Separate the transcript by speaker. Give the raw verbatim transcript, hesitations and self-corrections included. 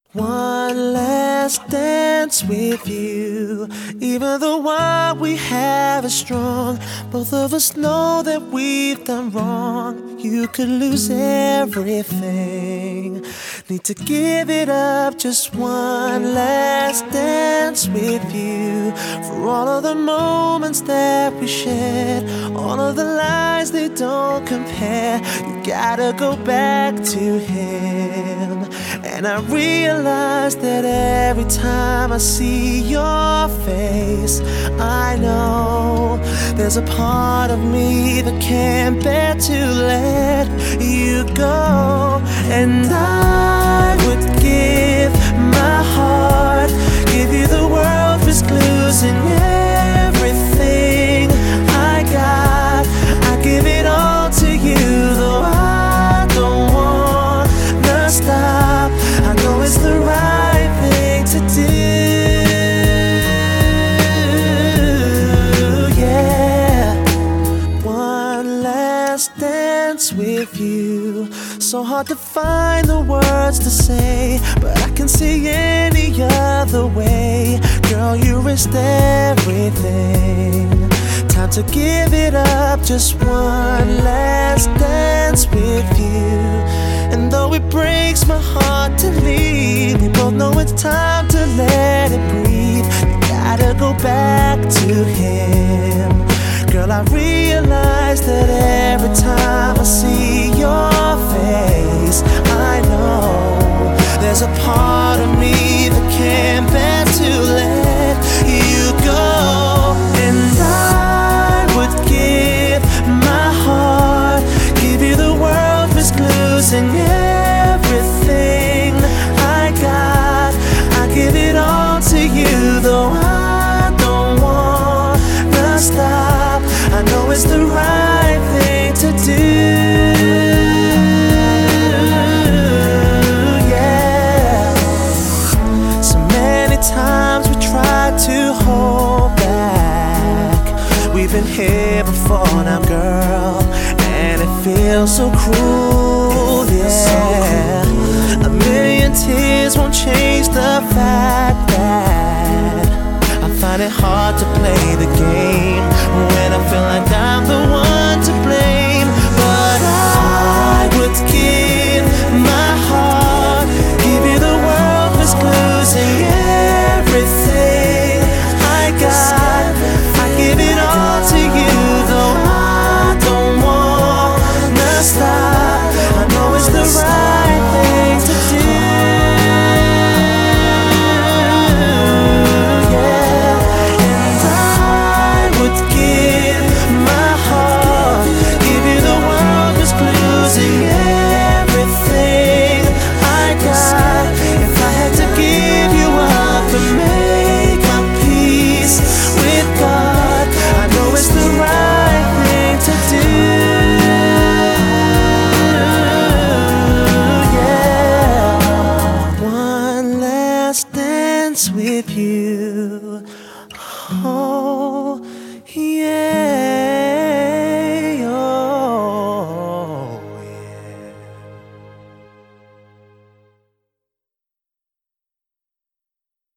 Speaker 1: One last dance with you. Even though what we have is strong, both of us know that we've done wrong. You could lose everything. Need to give it up. Just one last dance with you. For all of the moments that we shared, all of the lies they don't compare. You gotta go back to him. And I realize that every time I see your face, I know there's a part of me that can't bear to let you go. And I would give my heart, give you the world, risk losing everything I got. I give it all to you, though I don't wanna stop. I know it's the right thing to do, yeah. One last dance with you. So hard to find the words to say, but I can see any other way. Girl, you risked everything. Time to give it up. Just one last dance with you. And though it breaks my heart to leave, we both know it's time to let it breathe. You gotta go back to him. Girl, I realize that every time I see your face, I know there's a part of me that can't bear to let you go. And I would give my heart, give you the world, risk losing everything I got. I give it all to you, though I don't wanna stop. I know it's the right thing to do, yeah. So many times we tried to hold back. We've been here before now, girl, and it feels so cruel, yeah. A million tears won't change the fact that I find it hard to play the game